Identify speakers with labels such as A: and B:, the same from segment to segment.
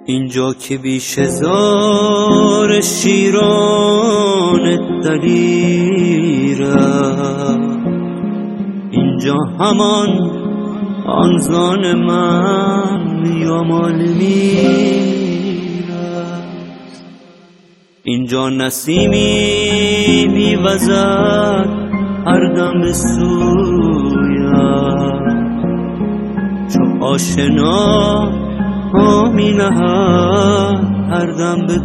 A: اینجا که بیش هزار شیران دلیر، اینجا همان آن زان من یا مال میرد. اینجا نسیمی میوزد هر دم به سویم، چو آشنا می نهد هر دم به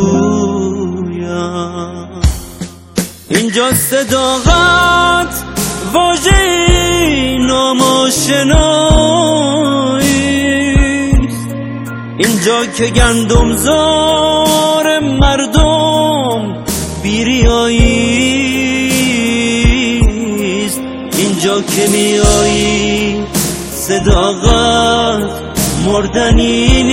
A: کویم. اینجا صداقت واژه‌ای ناماشناییست، اینجا که گندمزار مردم بیریاییست، اینجا که میایی صداقت مردنی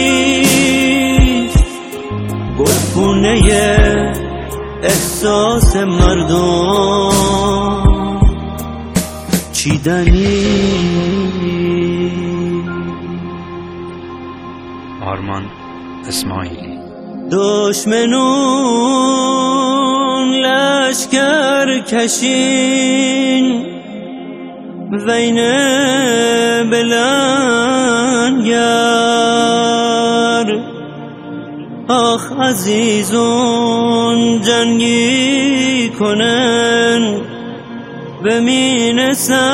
A: نیست، گلخونه احساس مردم چیدنی.
B: آرمان اسماعیلی.
A: دشمنون لشکر کشین وین بلنگر، آخ عزیزون جنگی کنن به مین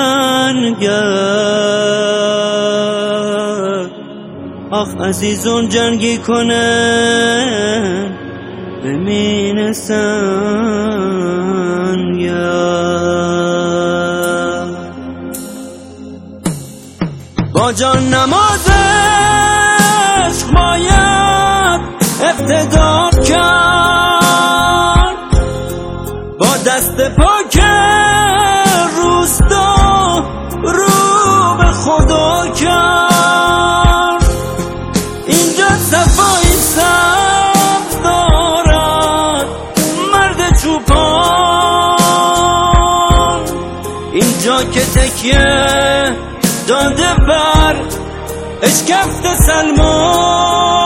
A: سنگر، آخ عزیزون جنگی کنن به مین سنگر. با جان نمازش باید اقتدا کرد، با دست پاک روستا رو به خدا کرد. اینجا صفایی سبز دارد مرد چوپان، اینجا که تکیه داده بر اشکفت سلمان.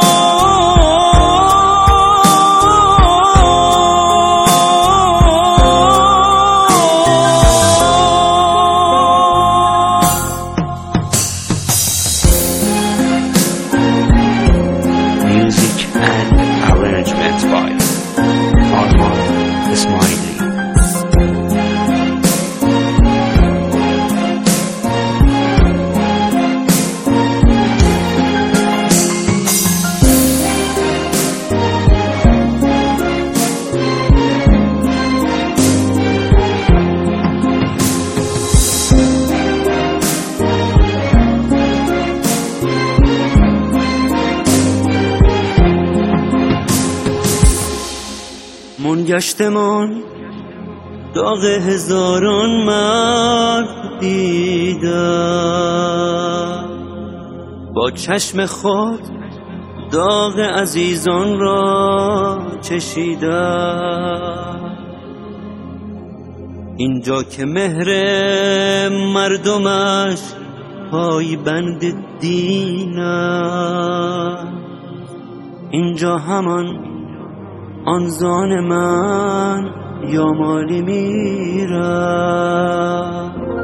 B: Music and arrangement by Arman Ismaili.
A: منگشتمان داغ هزاران مرد دیدم، با چشم خود داغ عزیزان را چشیدم. اینجا که مهر مردمش پایبند دینم، اینجا همان آن زان من یا مالی میرم.